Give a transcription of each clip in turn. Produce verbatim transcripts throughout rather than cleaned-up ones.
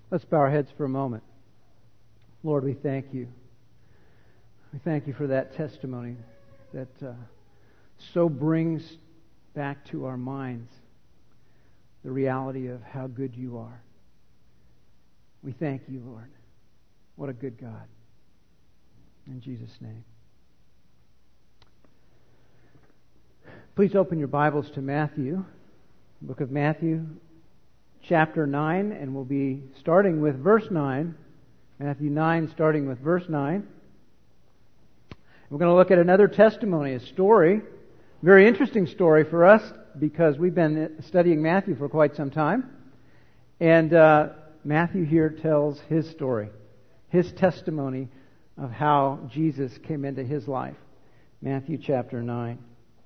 Let's bow our heads for a moment. Lord, we thank you. We thank you for that testimony that uh, so brings back to our minds the reality of how good you are. We thank you, Lord. What a good God. In Jesus' name. Please open your Bibles to Matthew, the book of Matthew, chapter nine, and we'll be starting with verse nine. Matthew nine, starting with verse nine. We're going to look at another testimony, a story, very interesting story for us because we've been studying Matthew for quite some time. And uh, Matthew here tells his story, his testimony of how Jesus came into his life. Matthew chapter nine.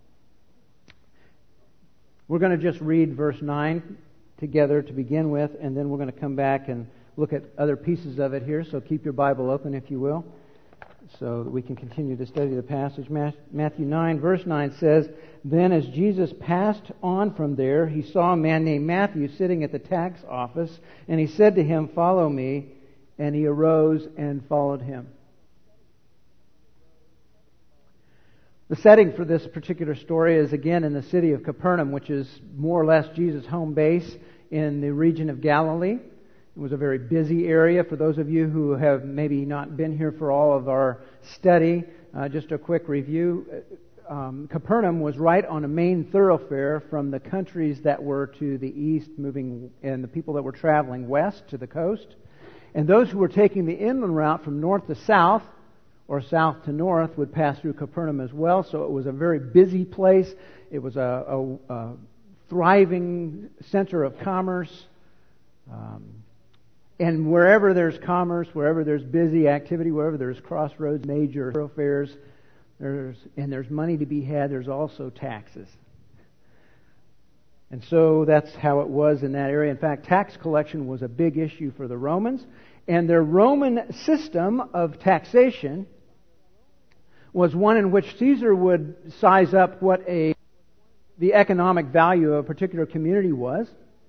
We're going to just read verse nine together to begin with, and then we're going to come back and look at other pieces of it here. So keep your Bible open, if you will, so that we can continue to study the passage. Matthew nine, verse nine says, "Then as Jesus passed on from there, he saw a man named Matthew sitting at the tax office, and he said to him, 'Follow me.' And he arose and followed him." The setting for this particular story is again in the city of Capernaum, which is more or less Jesus' home base in the region of Galilee. It was a very busy area. For those of you who have maybe not been here for all of our study, uh, just a quick review. Um, Capernaum was right on a main thoroughfare from the countries that were to the east, moving, and the people that were traveling west to the coast. And those who were taking the inland route from north to south, or south to north, would pass through Capernaum as well. So it was a very busy place. It was a, a, a thriving center of commerce. Um, and wherever there's commerce, wherever there's busy activity, wherever there's crossroads, major thoroughfares, there's and there's money to be had, there's also taxes. And so that's how it was in that area. In fact, tax collection was a big issue for the Romans. And their Roman system of taxation was one in which Caesar would size up what a the economic value of a particular community was,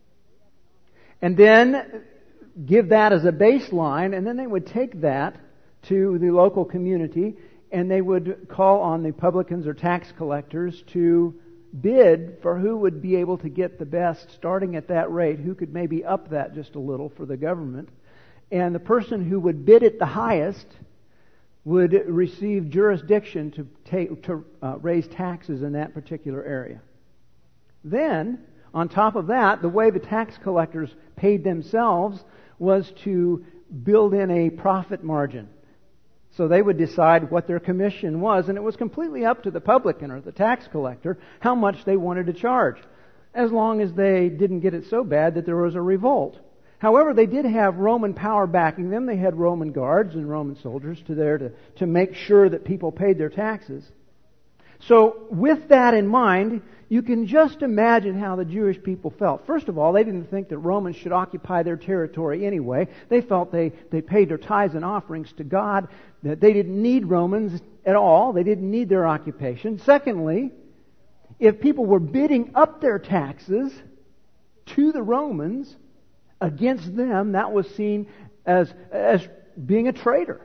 and then give that as a baseline, and then they would take that to the local community, and they would call on the publicans or tax collectors to bid for who would be able to get the best, starting at that rate, who could maybe up that just a little for the government. And the person who would bid it the highest would receive jurisdiction to take to uh, raise taxes in that particular area. Then, on top of that, the way the tax collectors paid themselves was to build in a profit margin. So they would decide what their commission was, and it was completely up to the publican or the tax collector how much they wanted to charge, as long as they didn't get it so bad that there was a revolt. However, they did have Roman power backing them. They had Roman guards and Roman soldiers to there to, to make sure that people paid their taxes. So with that in mind, you can just imagine how the Jewish people felt. First of all, they didn't think that Romans should occupy their territory anyway. They felt they, they paid their tithes and offerings to God, that they didn't need Romans at all. They didn't need their occupation. Secondly, if people were bidding up their taxes to the Romans against them, that was seen as, as being a traitor.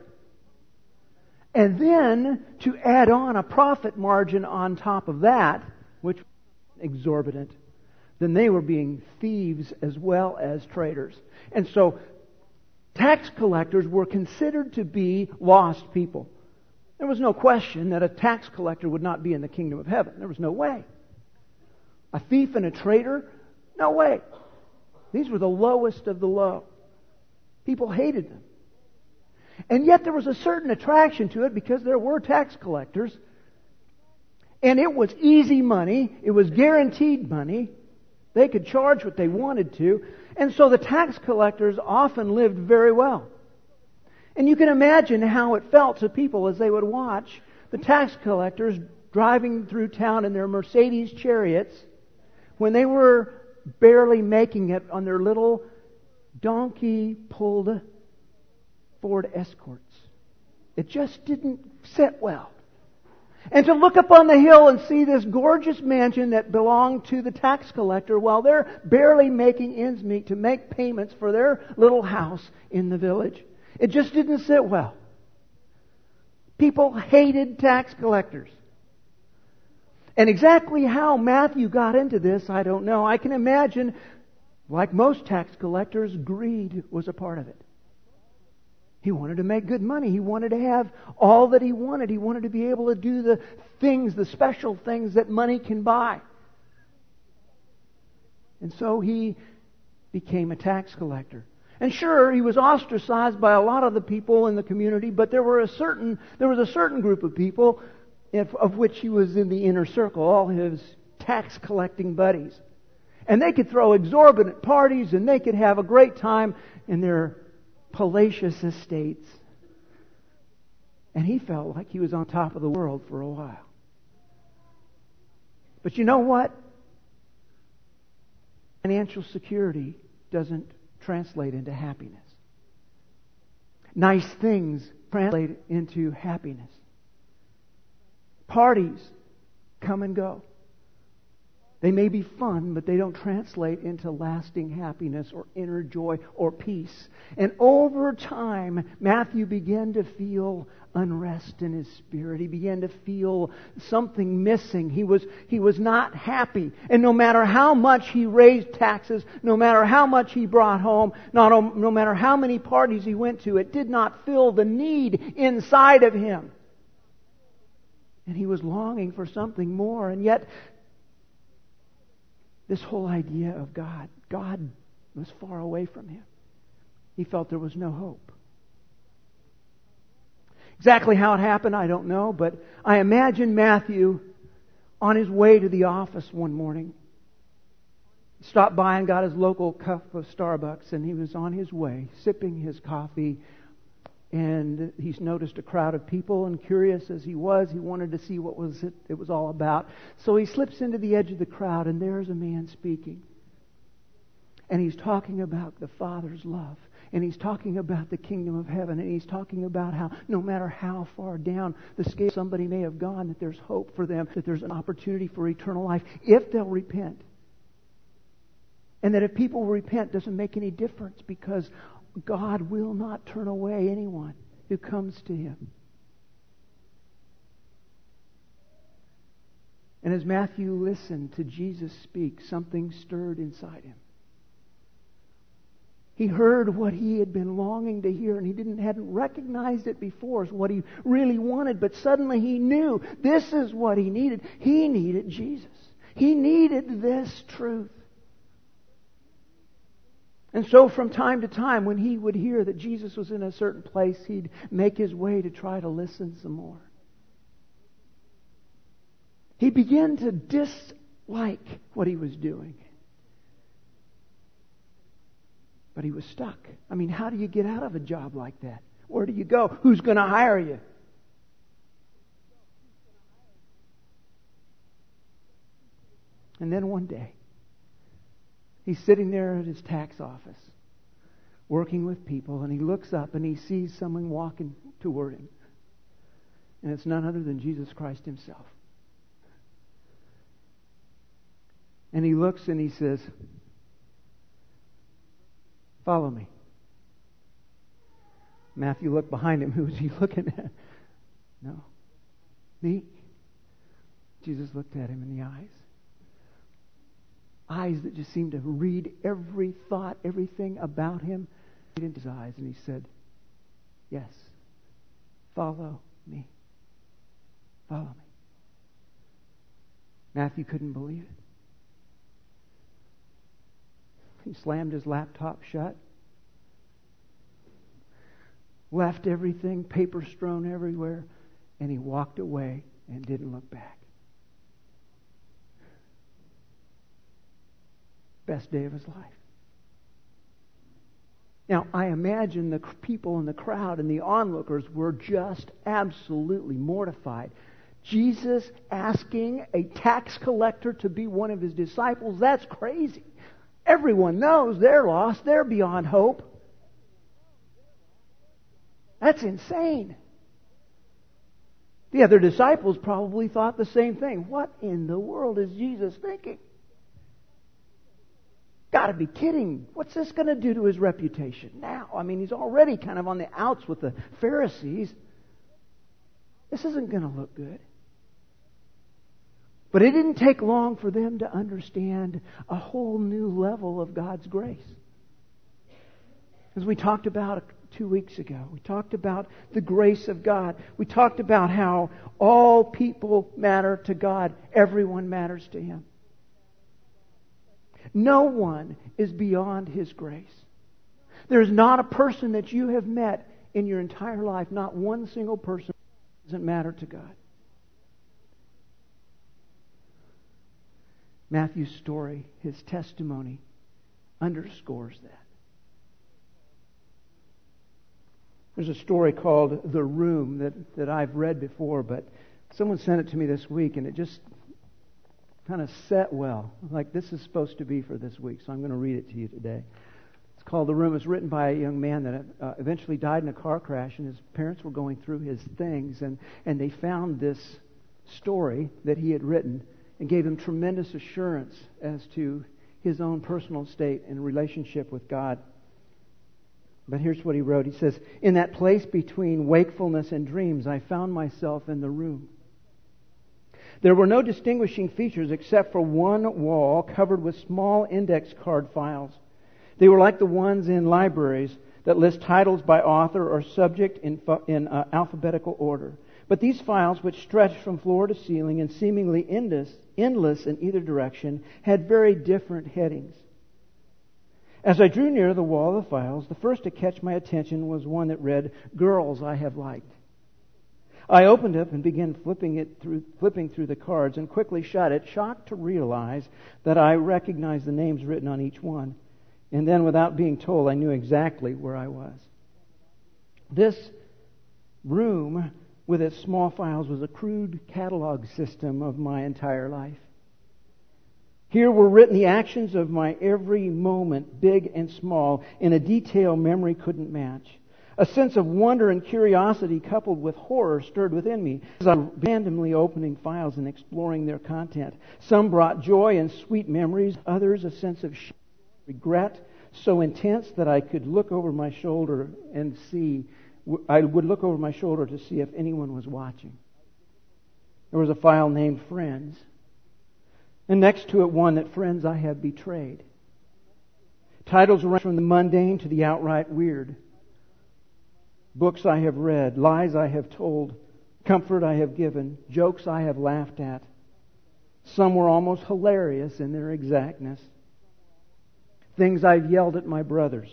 And then to add on a profit margin on top of that, which was exorbitant, then they were being thieves as well as traitors. And so tax collectors were considered to be lost people. There was no question that a tax collector would not be in the kingdom of heaven. There was no way. A thief and a traitor? No way. These were the lowest of the low. People hated them. And yet there was a certain attraction to it because there were tax collectors. And it was easy money. It was guaranteed money. They could charge what they wanted to. And so the tax collectors often lived very well. And you can imagine how it felt to people as they would watch the tax collectors driving through town in their Mercedes chariots when they were barely making it on their little donkey-pulled Ford Escorts. It just didn't sit well. And to look up on the hill and see this gorgeous mansion that belonged to the tax collector while they're barely making ends meet to make payments for their little house in the village. It just didn't sit well. People hated tax collectors. And exactly how Matthew got into this, I don't know. I can imagine, like most tax collectors, greed was a part of it. He wanted to make good money. He wanted to have all that he wanted. He wanted to be able to do the things, the special things that money can buy. And so he became a tax collector. And sure, he was ostracized by a lot of the people in the community, but there were a certain there was a certain group of people of which he was in the inner circle, all his tax collecting buddies. And they could throw exorbitant parties and they could have a great time in their palatial estates. And he felt like he was on top of the world for a while. But you know what? Financial security doesn't translate into happiness. Nice things translate into happiness. Parties come and go. They may be fun, but they don't translate into lasting happiness or inner joy or peace. And over time, Matthew began to feel unrest in his spirit. He began to feel something missing. He was, he was not happy. And no matter how much he raised taxes, no matter how much he brought home, not, no matter how many parties he went to, it did not fill the need inside of him. And he was longing for something more. And yet, this whole idea of God, God was far away from him. He felt there was no hope. Exactly how it happened, I don't know, but I imagine Matthew on his way to the office one morning. He stopped by and got his local cup of Starbucks, and he was on his way, sipping his coffee. And he's noticed a crowd of people, and curious as he was, he wanted to see what was it, it was all about. So he slips into the edge of the crowd, and there's a man speaking. And he's talking about the Father's love. And he's talking about the kingdom of heaven. And he's talking about how no matter how far down the scale somebody may have gone, that there's hope for them, that there's an opportunity for eternal life if they'll repent. And that if people repent, it doesn't make any difference, because God will not turn away anyone who comes to Him. And as Matthew listened to Jesus speak, something stirred inside him. He heard what he had been longing to hear, and he didn't hadn't recognized it before as what he really wanted, but suddenly he knew this is what he needed. He needed Jesus. He needed this truth. And so from time to time, when he would hear that Jesus was in a certain place, he'd make his way to try to listen some more. He began to dislike what he was doing. But he was stuck. I mean, how do you get out of a job like that? Where do you go? Who's going to hire you? And then one day, he's sitting there at his tax office, working with people, and he looks up and he sees someone walking toward him. And it's none other than Jesus Christ Himself. And he looks and he says, "Follow me." Matthew looked behind him. Who was he looking at? No. Me? Jesus looked at him in the eyes. Eyes that just seemed to read every thought, everything about him. He looked into his eyes and he said, "Yes, follow me. Follow me." Matthew couldn't believe it. He slammed his laptop shut, left everything, paper strewn everywhere, and he walked away and didn't look back. Best day of his life. Now, I imagine the people in the crowd and the onlookers were just absolutely mortified. Jesus asking a tax collector to be one of His disciples, that's crazy. Everyone knows they're lost. They're beyond hope. That's insane. The other disciples probably thought the same thing. What in the world is Jesus thinking? Got to be kidding. What's this going to do to his reputation now? I mean, he's already kind of on the outs with the Pharisees. This isn't going to look good. But it didn't take long for them to understand a whole new level of God's grace. As we talked about two weeks ago, we talked about the grace of God. We talked about how all people matter to God. Everyone matters to Him. No one is beyond His grace. There's not a person that you have met in your entire life, not one single person, doesn't matter to God. Matthew's story, his testimony, underscores that. There's a story called The Room that, that I've read before, but someone sent it to me this week, and it just kind of set well. Like, this is supposed to be for this week, so I'm going to read it to you today. It's called The Room. It's written by a young man that uh, eventually died in a car crash, and his parents were going through his things, and, and they found this story that he had written and gave him tremendous assurance as to his own personal state and relationship with God. But here's what he wrote. He says, "In that place between wakefulness and dreams, I found myself in the room. There were no distinguishing features except for one wall covered with small index card files. They were like the ones in libraries that list titles by author or subject in, in uh, alphabetical order. But these files, which stretched from floor to ceiling and seemingly endless, endless in either direction, had very different headings. As I drew near the wall of the files, the first to catch my attention was one that read, 'Girls I Have Liked.' I opened it and began flipping it through, flipping through the cards and quickly shut it, shocked to realize that I recognized the names written on each one. And then, without being told, I knew exactly where I was. This room, with its small files, was a crude catalog system of my entire life. Here were written the actions of my every moment, big and small, in a detail memory couldn't match. A sense of wonder and curiosity coupled with horror stirred within me as I was randomly opening files and exploring their content. Some brought joy and sweet memories, others a sense of regret so intense that I could look over my shoulder and see, I would look over my shoulder to see if anyone was watching. There was a file named Friends, and next to it one that Friends I Have Betrayed. Titles range from the mundane to the outright weird. Books I have read, lies I have told, comfort I have given, jokes I have laughed at. Some were almost hilarious in their exactness. Things I've yelled at my brothers.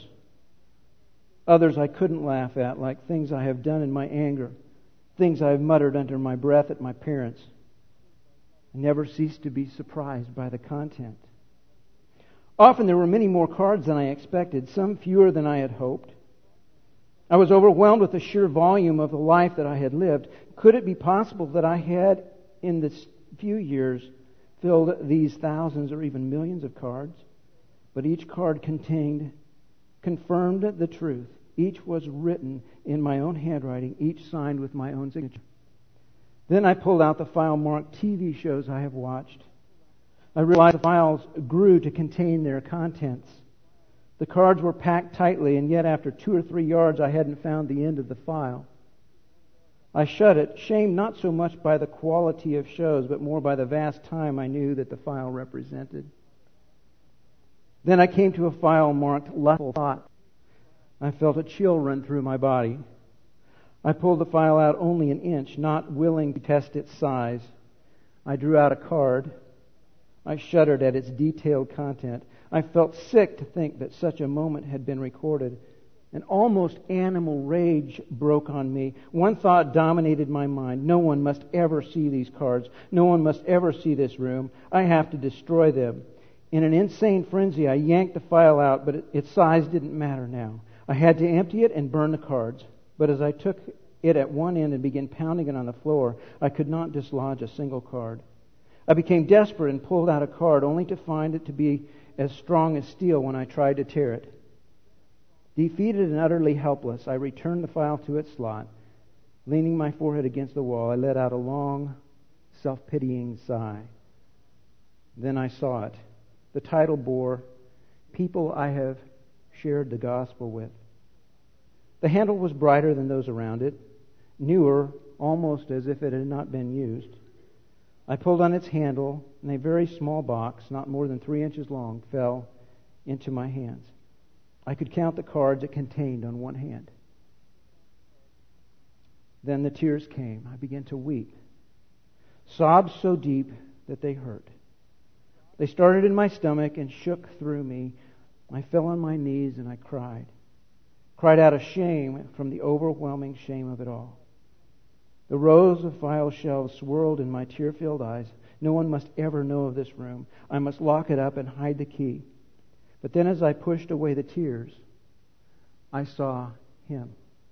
Others I couldn't laugh at, like things I have done in my anger, things I have muttered under my breath at my parents. I never ceased to be surprised by the content. Often there were many more cards than I expected, some fewer than I had hoped. I was overwhelmed with the sheer volume of the life that I had lived. Could it be possible that I had, in this few years, filled these thousands or even millions of cards? But each card contained, confirmed the truth. Each was written in my own handwriting, each signed with my own signature. Then I pulled out the file marked T V shows I have watched. I realized the files grew to contain their contents. The cards were packed tightly, and yet after two or three yards I hadn't found the end of the file. I shut it, shamed not so much by the quality of shows, but more by the vast time I knew that the file represented. Then I came to a file marked Lustful Thought. I felt a chill run through my body. I pulled the file out only an inch, not willing to test its size. I drew out a card. I shuddered at its detailed content. I felt sick to think that such a moment had been recorded. An almost animal rage broke on me. One thought dominated my mind. No one must ever see these cards. No one must ever see this room. I have to destroy them. In an insane frenzy, I yanked the file out, but it, its size didn't matter now. I had to empty it and burn the cards. But as I took it at one end and began pounding it on the floor, I could not dislodge a single card. I became desperate and pulled out a card, only to find it to be as strong as steel when I tried to tear it. Defeated and utterly helpless, I returned the file to its slot Leaning my forehead against the wall, I let out a long, self-pitying sigh. Then I saw it. The title bore, People I Have Shared the Gospel With. The handle was brighter than those around it, newer, almost as if it had not been used. I pulled on its handle, and a very small box, not more than three inches long, fell into my hands. I could count the cards it contained on one hand. Then the tears came. I began to weep. Sobs so deep that they hurt. They started in my stomach and shook through me. I fell on my knees and I cried. Cried out of shame from the overwhelming shame of it all. The rows of file shelves swirled in my tear-filled eyes. No one must ever know of this room. I must lock it up and hide the key. But then as I pushed away the tears, I saw him.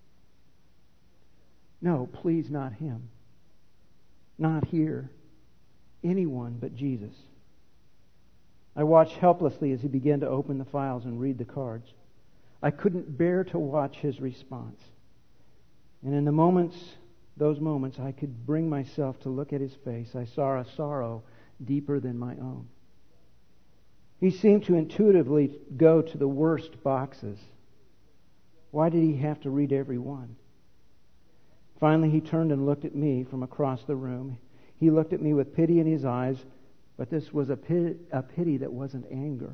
No, please, not him. Not here. Anyone but Jesus. I watched helplessly as he began to open the files and read the cards. I couldn't bear to watch his response. And in the moments, those moments, I could bring myself to look at his face. I saw a sorrow deeper than my own. He seemed to intuitively go to the worst boxes. Why did he have to read every one? Finally, he turned and looked at me from across the room. He looked at me with pity in his eyes, but this was a pity, a pity that wasn't anger.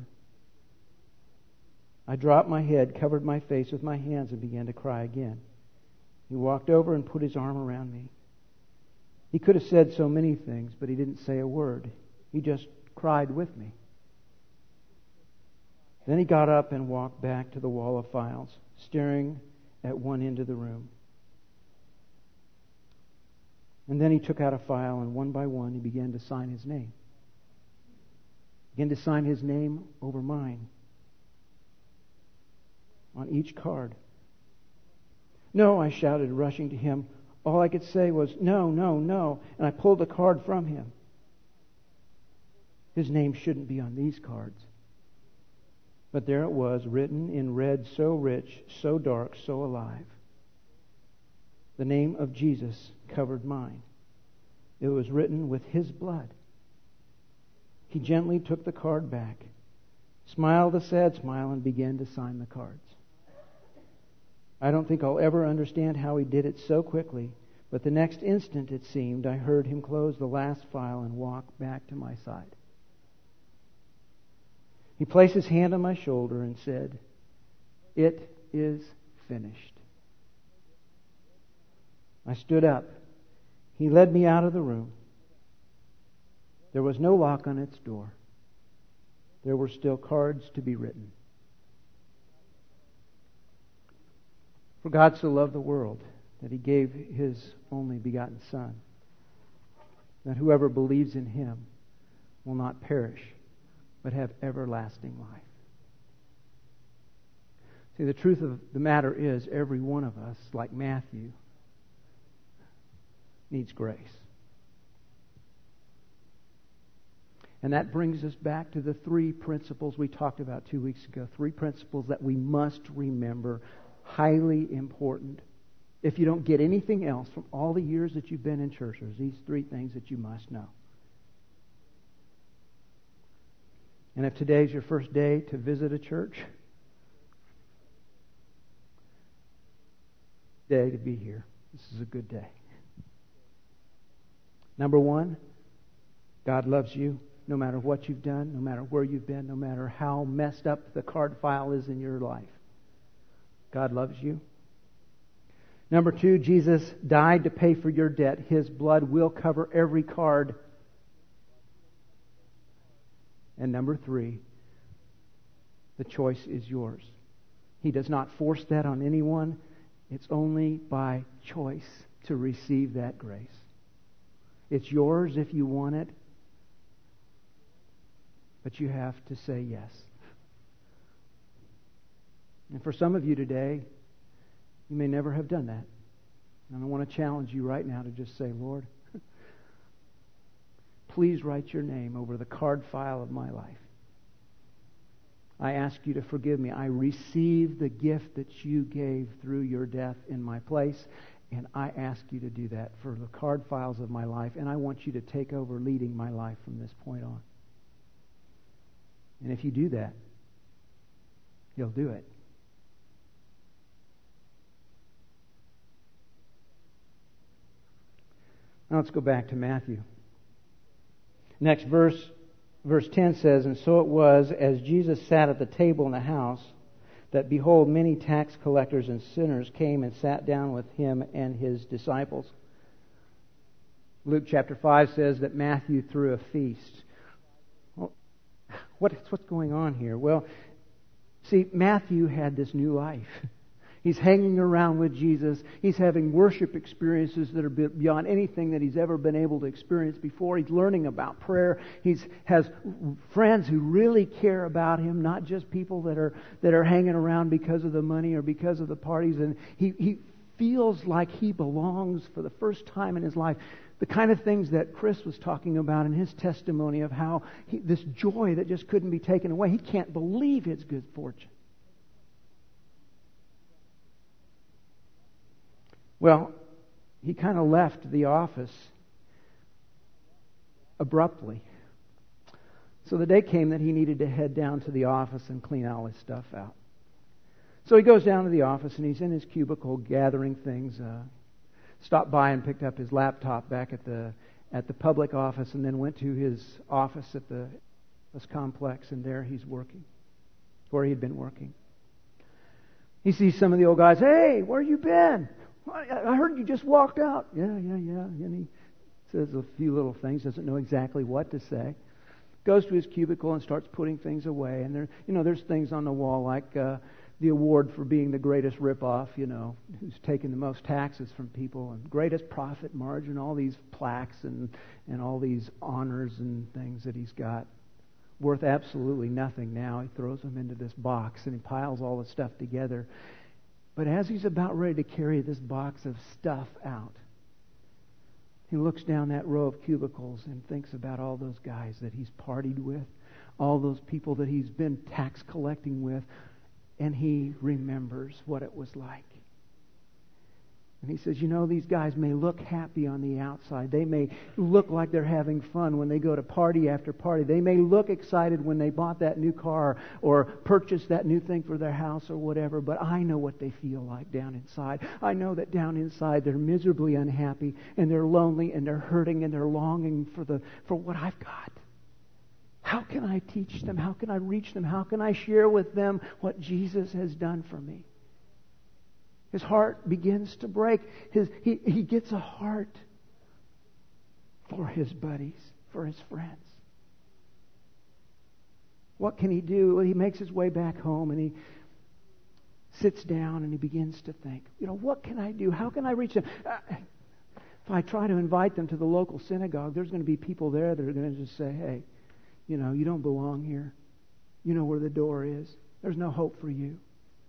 I dropped my head, covered my face with my hands, and began to cry again. He walked over and put his arm around me. He could have said so many things, but he didn't say a word. He just cried with me. Then he got up and walked back to the wall of files, staring at one end of the room. And then he took out a file, and one by one he began to sign his name. Began to sign his name over mine on each card. No, I shouted, rushing to him. All I could say was, no, no, no. And I pulled the card from him. His name shouldn't be on these cards. But there it was, written in red so rich, so dark, so alive. The name of Jesus covered mine. It was written with his blood. He gently took the card back, smiled a sad smile, and began to sign the cards. I don't think I'll ever understand how he did it so quickly, but the next instant, it seemed, I heard him close the last file and walk back to my side. He placed his hand on my shoulder and said, "It is finished." I stood up. He led me out of the room. There was no lock on its door. There were still cards to be written. For God so loved the world that He gave His only begotten Son, that whoever believes in Him will not perish, but have everlasting life. See, the truth of the matter is, every one of us, like Matthew, needs grace. And that brings us back to the three principles we talked about two weeks ago. Three principles that we must remember, highly important. If you don't get anything else from all the years that you've been in church, there's these three things that you must know. And if today's your first day to visit a church, day to be here. This is a good day. Number one, God loves you no matter what you've done, no matter where you've been, no matter how messed up the card file is in your life. God loves you. Number two, Jesus died to pay for your debt. His blood will cover every card. And number three, the choice is yours. He does not force that on anyone. It's only by choice to receive that grace. It's yours if you want it, but you have to say yes. And for some of you today, you may never have done that. And I want to challenge you right now to just say, Lord, please write your name over the card file of my life. I ask you to forgive me. I receive the gift that you gave through your death in my place, And I ask you to do that for the card files of my life, and I want you to take over leading my life from this point on. And if you do that, He'll do it. Now let's go back to Matthew. Next verse, verse ten says, "And so it was, as Jesus sat at the table in the house, that behold, many tax collectors and sinners came and sat down with him and his disciples." Luke chapter five says that Matthew threw a feast. Well, what's what's going on here? Well, see, Matthew had this new life. He's hanging around with Jesus. He's having worship experiences that are beyond anything that he's ever been able to experience before. He's learning about prayer. He has friends who really care about him, not just people that are that are hanging around because of the money or because of the parties. And he, he feels like he belongs for the first time in his life. The kind of things that Chris was talking about in his testimony of how he, this joy that just couldn't be taken away. He can't believe his good fortune. Well, he kind of left the office abruptly. So the day came that he needed to head down to the office and clean all his stuff out. So he goes down to the office and he's in his cubicle gathering things. Uh, stopped by and picked up his laptop back at the at the public office, and then went to his office at the this complex, and there he's working, where he'd been working. He sees some of the old guys. "Hey, where you been? I heard you just walked out." "Yeah, yeah, yeah." And he says a few little things, doesn't know exactly what to say. Goes to his cubicle and starts putting things away. And there, you know, there's things on the wall like uh, the award for being the greatest ripoff, you know, who's taken the most taxes from people, and greatest profit margin, all these plaques and, and all these honors and things that he's got. Worth absolutely nothing now. He throws them into this box and he piles all the stuff together. But as he's about ready to carry this box of stuff out, he looks down that row of cubicles and thinks about all those guys that he's partied with, all those people that he's been tax collecting with, and he remembers what it was like. And he says, you know, these guys may look happy on the outside. They may look like they're having fun when they go to party after party. They may look excited when they bought that new car or purchased that new thing for their house or whatever. But I know what they feel like down inside. I know that down inside they're miserably unhappy and they're lonely and they're hurting and they're longing for the for what I've got. How can I teach them? How can I reach them? How can I share with them what Jesus has done for me? His heart begins to break. His, he, he gets a heart for his buddies, for his friends. What can he do? Well, he makes his way back home and he sits down and he begins to think, you know, what can I do? How can I reach them? Uh, if I try to invite them to the local synagogue, there's going to be people there that are going to just say, hey, you know, you don't belong here. You know where the door is. There's no hope for you.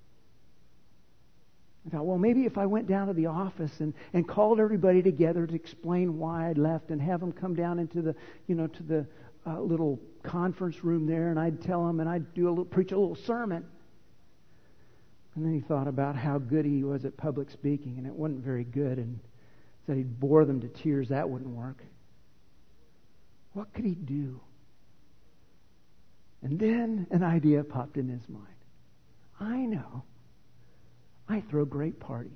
I thought, well, maybe if I went down to the office and, and called everybody together to explain why I'd left and have them come down into the, you know, to the uh, little conference room there, and I'd tell them and I'd do a little, preach a little sermon. And then he thought about how good he was at public speaking, and it wasn't very good, and said he'd bore them to tears. That wouldn't work. What could he do? And then an idea popped in his mind. I know. I throw great parties.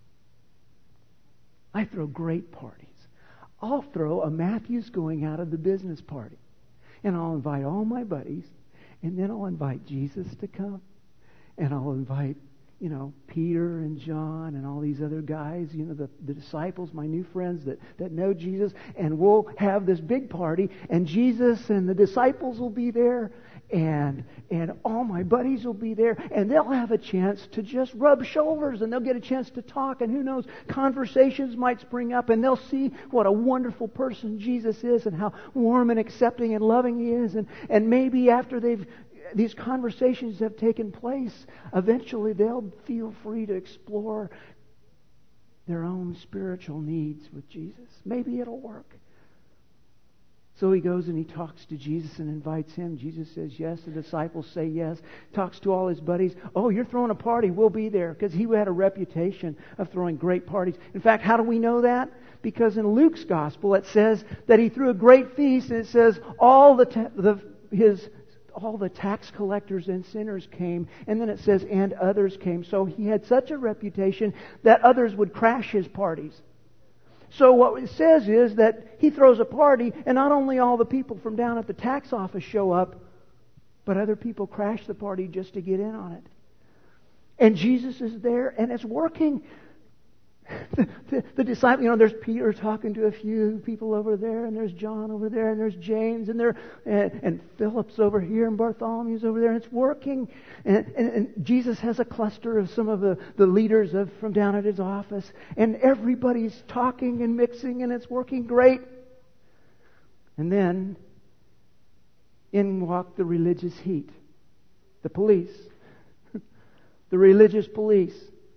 I throw great parties. I'll throw a Matthew's going out of the business party. And I'll invite all my buddies. And then I'll invite Jesus to come. And I'll invite, you know, Peter and John and all these other guys, you know, the, the disciples, my new friends that, that know Jesus. And we'll have this big party. And Jesus and the disciples will be there. And and all my buddies will be there, and they'll have a chance to just rub shoulders, and they'll get a chance to talk, and who knows, conversations might spring up, and they'll see what a wonderful person Jesus is, and how warm and accepting and loving He is, and, and maybe after they've these conversations have taken place, eventually they'll feel free to explore their own spiritual needs with Jesus. Maybe it'll work. So he goes and he talks to Jesus and invites him. Jesus says yes. The disciples say yes. Talks to all his buddies. Oh, you're throwing a party. We'll be there. Because he had a reputation of throwing great parties. In fact, how do we know that? Because in Luke's gospel it says that he threw a great feast, and it says all the, ta- the his all the tax collectors and sinners came, and then it says and others came. So he had such a reputation that others would crash his parties. So what it says is that he throws a party, and not only all the people from down at the tax office show up, but other people crash the party just to get in on it. And Jesus is there, and it's working. The, the, the disciple, you know, there's Peter talking to a few people over there, and there's John over there, and there's James, and there, and, and Philip's over here, and Bartholomew's over there, and it's working. And, and, and Jesus has a cluster of some of the, the leaders of from down at his office, and everybody's talking and mixing, and it's working great. And then in walk the religious heat, the police, the religious police.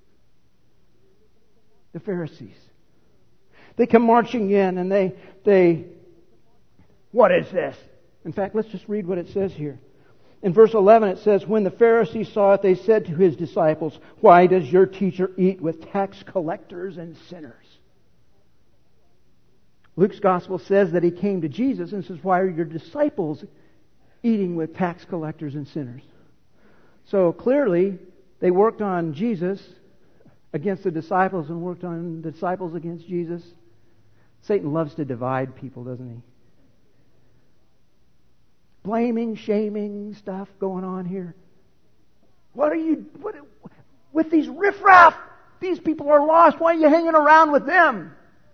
The Pharisees. They come marching in and they, they, what is this? In fact, let's just read what it says here. In verse eleven it says, when the Pharisees saw it, they said to his disciples, why does your teacher eat with tax collectors and sinners? Luke's gospel says that he came to Jesus and says, why are your disciples eating with tax collectors and sinners? So clearly, they worked on Jesus against the disciples and worked on the disciples against Jesus. Satan loves to divide people, doesn't he? Blaming, shaming stuff going on here. What are you, what, with these riffraff? These people are lost. Why are you hanging around with them?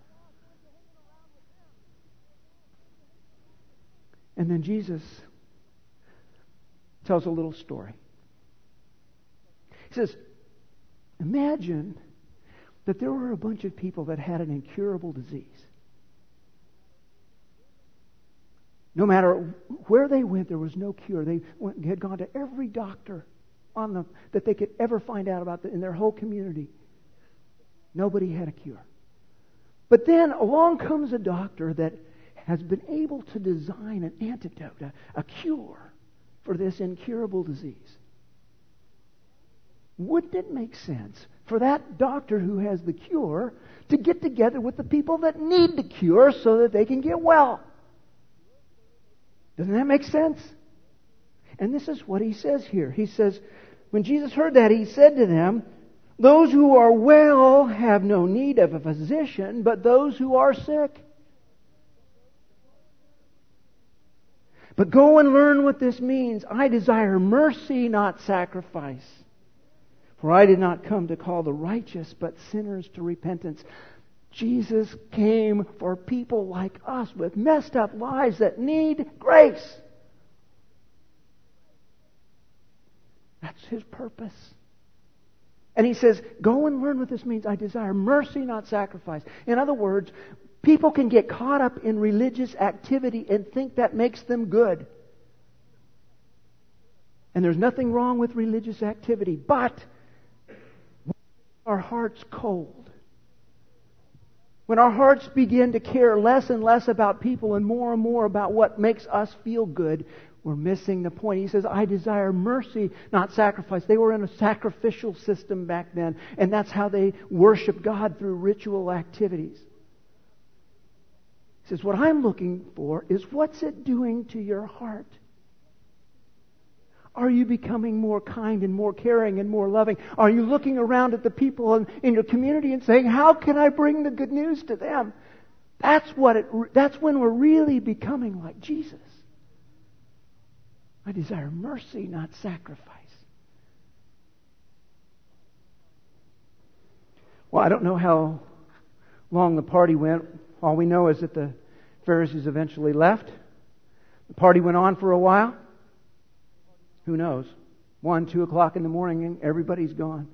And then Jesus tells a little story. He says, imagine that there were a bunch of people that had an incurable disease. No matter where they went, there was no cure. They went, had gone to every doctor on the, that they could ever find out about the, in their whole community. Nobody had a cure. But then along comes a doctor that has been able to design an antidote, a, a cure for this incurable disease. Wouldn't it make sense for that doctor who has the cure to get together with the people that need the cure so that they can get well? Doesn't that make sense? And this is what he says here. He says, when Jesus heard that, he said to them, those who are well have no need of a physician, but those who are sick. But go and learn what this means. I desire mercy, not sacrifice. For I did not come to call the righteous, but sinners to repentance. Jesus came for people like us with messed up lives that need grace. That's His purpose. And He says, go and learn what this means. I desire mercy, not sacrifice. In other words, people can get caught up in religious activity and think that makes them good. And there's nothing wrong with religious activity, but our hearts cold. When our hearts begin to care less and less about people and more and more about what makes us feel good, we're missing the point. He says, I desire mercy, not sacrifice. They were in a sacrificial system back then, and that's how they worshiped God, through ritual activities. He says, what I'm looking for is, what's it doing to your heart? Are you becoming more kind and more caring and more loving? Are you looking around at the people in, in your community and saying, how can I bring the good news to them? That's what it, that's when we're really becoming like Jesus. I desire mercy, not sacrifice. Well, I don't know how long the party went. All we know is that the Pharisees eventually left. The party went on for a while. Who knows? One, two o'clock in the morning, and everybody's gone.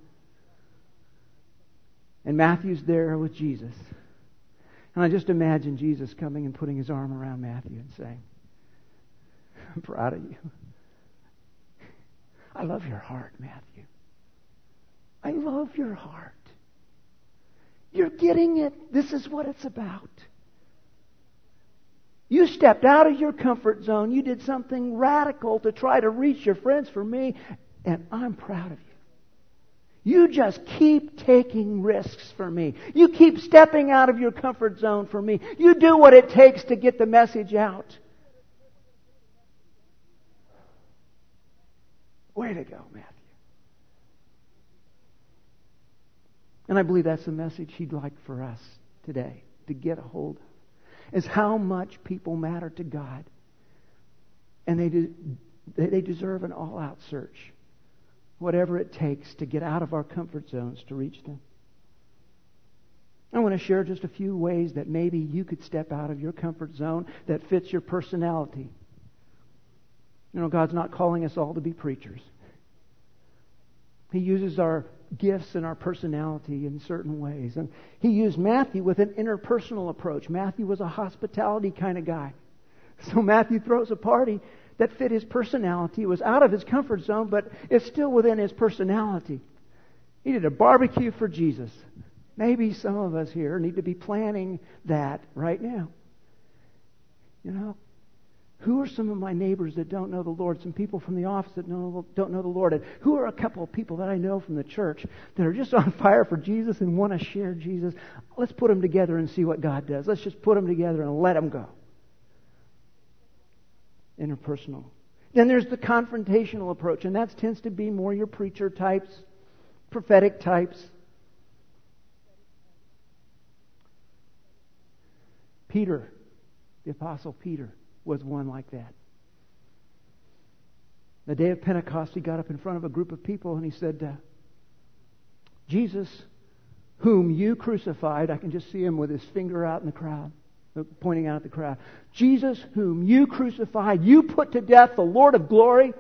And Matthew's there with Jesus. And I just imagine Jesus coming and putting his arm around Matthew and saying, I'm proud of you. I love your heart, Matthew. I love your heart. You're getting it. This is what it's about. You stepped out of your comfort zone. You did something radical to try to reach your friends for me, and I'm proud of you. You just keep taking risks for me. You keep stepping out of your comfort zone for me. You do what it takes to get the message out. Way to go, Matthew. And I believe that's the message He'd like for us today to get a hold of. Is how much people matter to God. And they, do, they deserve an all-out search. Whatever it takes to get out of our comfort zones to reach them. I want to share just a few ways that maybe you could step out of your comfort zone that fits your personality. You know, God's not calling us all to be preachers. He uses our gifts and our personality in certain ways. And He used Matthew with an interpersonal approach. Matthew was a hospitality kind of guy. So Matthew throws a party that fit his personality. It was out of his comfort zone, but it's still within his personality. He did a barbecue for Jesus. Maybe some of us here need to be planning that right now. You know, who are some of my neighbors that don't know the Lord? Some people from the office that know, don't know the Lord. And who are a couple of people that I know from the church that are just on fire for Jesus and want to share Jesus? Let's put them together and see what God does. Let's just put them together and let them go. Interpersonal. Then there's the confrontational approach, and that tends to be more your preacher types, prophetic types. Peter, the Apostle Peter, was one like that. The day of Pentecost, he got up in front of a group of people and he said, uh, Jesus, whom you crucified, I can just see him with his finger out in the crowd, pointing out at the crowd. Jesus, whom you crucified, you put to death, the Lord of glory.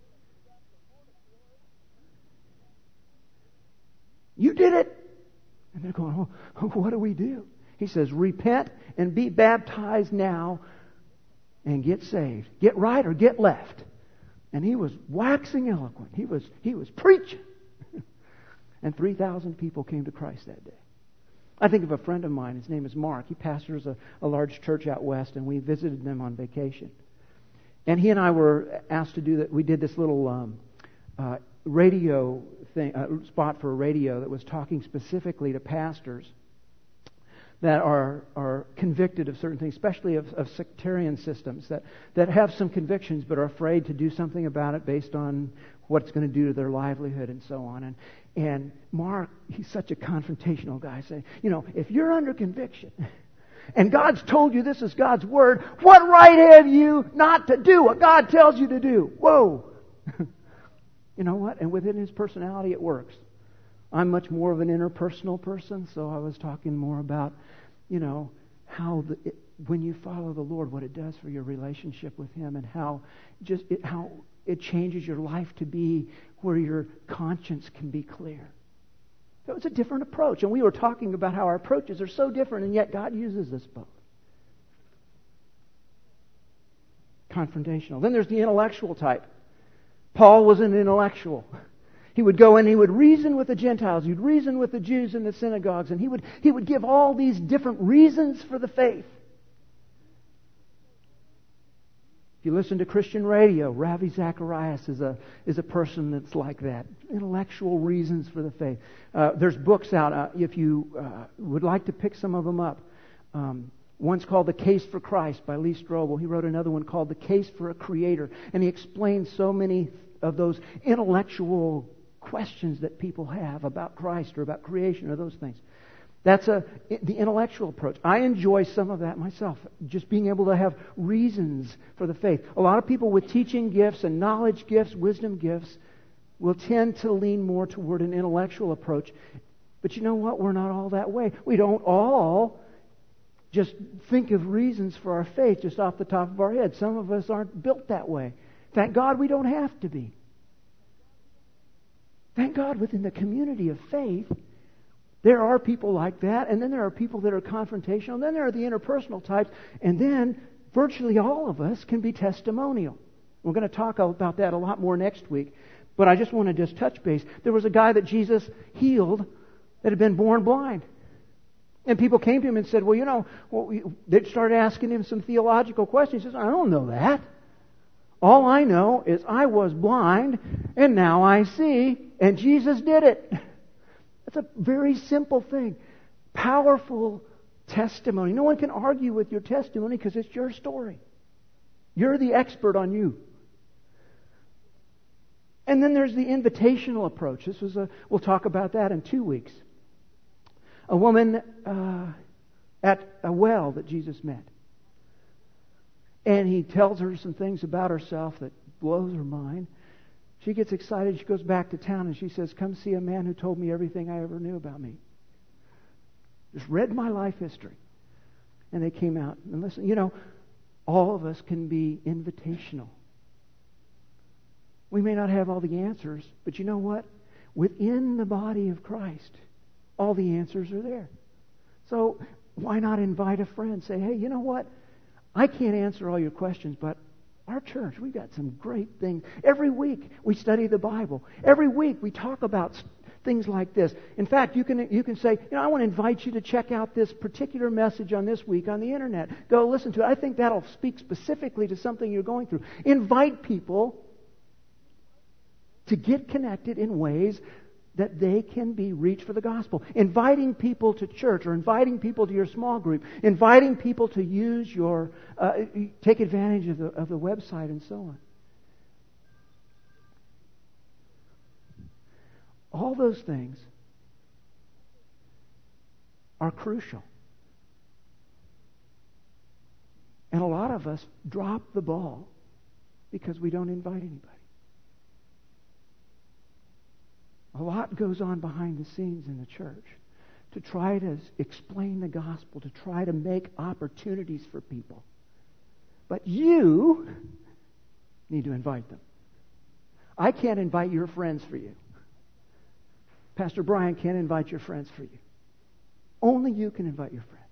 You did it. And they're going, oh, what do we do? He says, repent and be baptized now and get saved. Get right or get left. And he was waxing eloquent. He was, he was preaching. And three thousand people came to Christ that day. I think of a friend of mine. His name is Mark. He pastors a, a large church out west, and we visited them on vacation. And he and I were asked to do that. We did this little um, uh, radio thing, uh, spot for a radio that was talking specifically to pastors that are are convicted of certain things, especially of, of sectarian systems, that, that have some convictions but are afraid to do something about it based on what it's going to do to their livelihood and so on. And and Mark, he's such a confrontational guy, saying, you know, if you're under conviction and God's told you this is God's word, what right have you not to do what God tells you to do? Whoa! You know what? And within his personality, it works. I'm much more of an interpersonal person, so I was talking more about, you know, how the, it, when you follow the Lord, what it does for your relationship with Him, and how just it, how it changes your life to be where your conscience can be clear. So it's a different approach, and we were talking about how our approaches are so different, and yet God uses us both. Confrontational. Then there's the intellectual type. Paul was an intellectual. He would go and he would reason with the Gentiles. He'd reason with the Jews in the synagogues. And he would, he would give all these different reasons for the faith. If you listen to Christian radio, Ravi Zacharias is a, is a person that's like that. Intellectual reasons for the faith. Uh, there's books out. Uh, if you uh, would like to pick some of them up. Um, one's called The Case for Christ by Lee Strobel. He wrote another one called The Case for a Creator. And he explains so many of those intellectual questions that people have about Christ or about creation or those things. That's a the intellectual approach. I enjoy some of that myself, just being able to have reasons for the faith. A lot of people with teaching gifts and knowledge gifts, wisdom gifts, will tend to lean more toward an intellectual approach. But you know what? We're not all that way. We don't all just think of reasons for our faith just off the top of our head. Some of us aren't built that way. Thank God we don't have to be. Thank God within the community of faith, there are people like that, and then there are people that are confrontational, and then there are the interpersonal types, and then virtually all of us can be testimonial. We're going to talk about that a lot more next week, but I just want to just touch base. There was a guy that Jesus healed that had been born blind. And people came to him and said, well, you know, well, we, they started asking him some theological questions. He says, I don't know that. All I know is I was blind and now I see, and Jesus did it. That's a very simple thing. Powerful testimony. No one can argue with your testimony because it's your story. You're the expert on you. And then there's the invitational approach. This was a, we'll talk about that in two weeks. A woman uh, at a well that Jesus met. And he tells her some things about herself that blows her mind. She gets excited. She goes back to town and she says, come see a man who told me everything I ever knew about me. Just read my life history. And they came out and listened. You know, all of us can be invitational. We may not have all the answers, but you know what? Within the body of Christ, all the answers are there. So why not invite a friend? Say, hey, you know what? I can't answer all your questions, but our church, we've got some great things. Every week we study the Bible. Every week we talk about things like this. In fact, you can you can say, you know, I want to invite you to check out this particular message on this week on the internet. Go listen to it. I think that'll speak specifically to something you're going through. Invite people to get connected in ways that they can be reached for the gospel. Inviting people to church, or inviting people to your small group, inviting people to use your, uh, take advantage of the, of the website and so on. All those things are crucial. And a lot of us drop the ball because we don't invite anybody. A lot goes on behind the scenes in the church to try to explain the gospel, to try to make opportunities for people. But you need to invite them. I can't invite your friends for you. Pastor Brian can't invite your friends for you. Only you can invite your friends.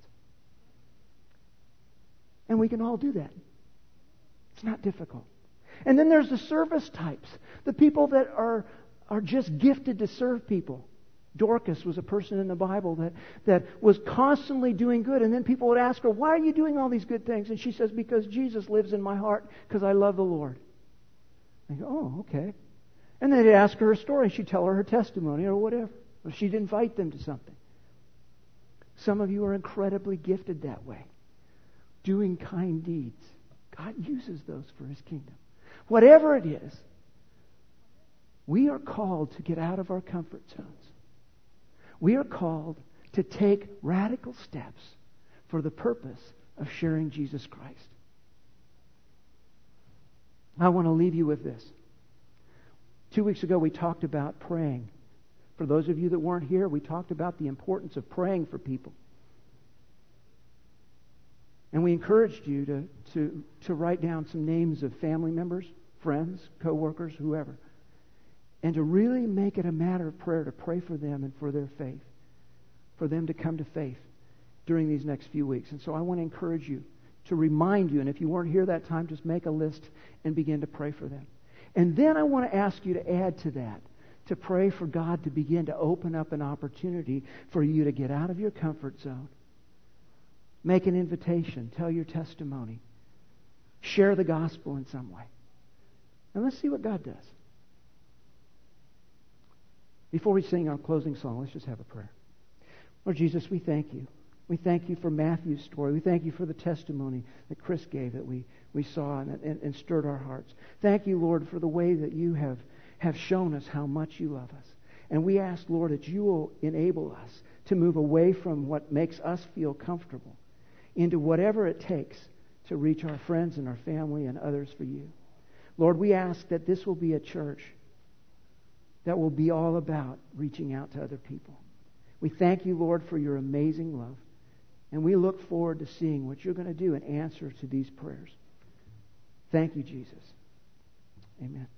And we can all do that. It's not difficult. And then there's the service types. The people that are are just gifted to serve people. Dorcas was a person in the Bible that, that was constantly doing good. And then people would ask her, why are you doing all these good things? And she says, because Jesus lives in my heart, because I love the Lord. They go, oh, okay. And then they'd ask her a story. She'd tell her her testimony or whatever. Or she'd invite them to something. Some of you are incredibly gifted that way. Doing kind deeds. God uses those for His kingdom. Whatever it is, we are called to get out of our comfort zones. We are called to take radical steps for the purpose of sharing Jesus Christ. I want to leave you with this. Two weeks ago we talked about praying. For those of you that weren't here, we talked about the importance of praying for people. And we encouraged you to, to, to write down some names of family members, friends, co-workers, whoever. And to really make it a matter of prayer to pray for them and for their faith. For them to come to faith during these next few weeks. And so I want to encourage you to remind you, and if you weren't here that time, just make a list and begin to pray for them. And then I want to ask you to add to that, to pray for God to begin to open up an opportunity for you to get out of your comfort zone. Make an invitation. Tell your testimony. Share the gospel in some way. And let's see what God does. Before we sing our closing song, let's just have a prayer. Lord Jesus, we thank you. We thank you for Matthew's story. We thank you for the testimony that Chris gave that we, we saw and, and, and stirred our hearts. Thank you, Lord, for the way that you have, have shown us how much you love us. And we ask, Lord, that you will enable us to move away from what makes us feel comfortable into whatever it takes to reach our friends and our family and others for you. Lord, we ask that this will be a church that will be all about reaching out to other people. We thank you, Lord, for your amazing love. And we look forward to seeing what you're going to do in answer to these prayers. Thank you, Jesus. Amen.